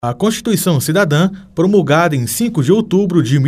A Constituição Cidadã, promulgada em 5 de outubro de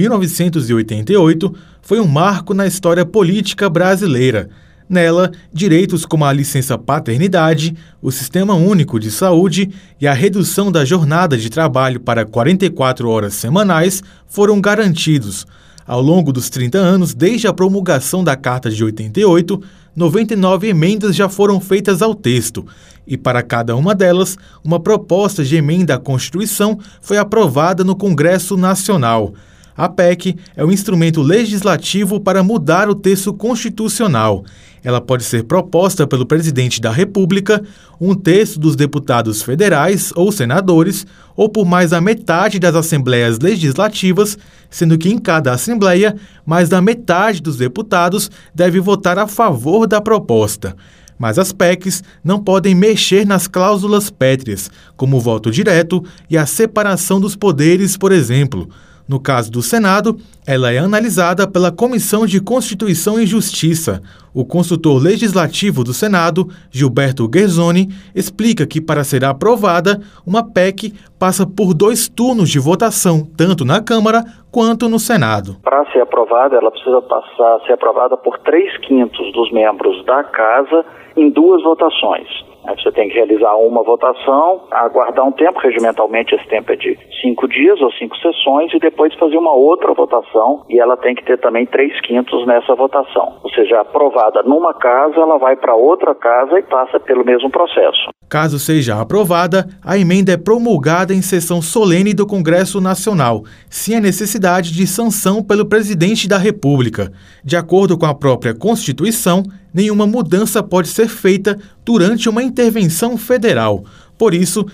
1988, foi um marco na história política brasileira. Nela, direitos como a licença paternidade, o Sistema Único de Saúde e a redução da jornada de trabalho para 44 horas semanais foram garantidos. Ao longo dos 30 anos, desde a promulgação da Carta de 88, 99 emendas já foram feitas ao texto, e para cada uma delas, uma proposta de emenda à Constituição foi aprovada no Congresso Nacional. A PEC é um instrumento legislativo para mudar o texto constitucional. Ela pode ser proposta pelo presidente da República, um terço dos deputados federais ou senadores, ou por mais da metade das assembleias legislativas, sendo que em cada assembleia, mais da metade dos deputados deve votar a favor da proposta. Mas as PECs não podem mexer nas cláusulas pétreas, como o voto direto e a separação dos poderes, por exemplo. No caso do Senado, ela é analisada pela Comissão de Constituição e Justiça. O consultor legislativo do Senado, Gilberto Guerzoni, explica que para ser aprovada, uma PEC passa por 2 turnos de votação, tanto na Câmara quanto no Senado. Para ser aprovada, ela precisa passar a ser aprovada por 3/5 dos membros da Casa em 2 votações. Você tem que realizar uma votação, aguardar um tempo, regimentalmente esse tempo é de 5 dias ou 5 sessões, e depois fazer uma outra votação, e ela tem que ter também 3/5 nessa votação. Ou seja, aprovada numa casa, ela vai para outra casa e passa pelo mesmo processo. Caso seja aprovada, a emenda é promulgada em sessão solene do Congresso Nacional, sem a necessidade de sanção pelo presidente da República. De acordo com a própria Constituição, nenhuma mudança pode ser feita durante uma intervenção federal. Por isso,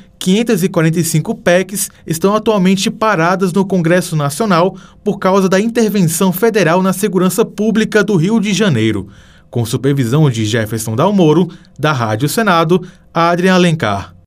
545 PECs estão atualmente paradas no Congresso Nacional por causa da intervenção federal na segurança pública do Rio de Janeiro. Com supervisão de Jefferson Dalmoro, da Rádio Senado, Adrian Alencar.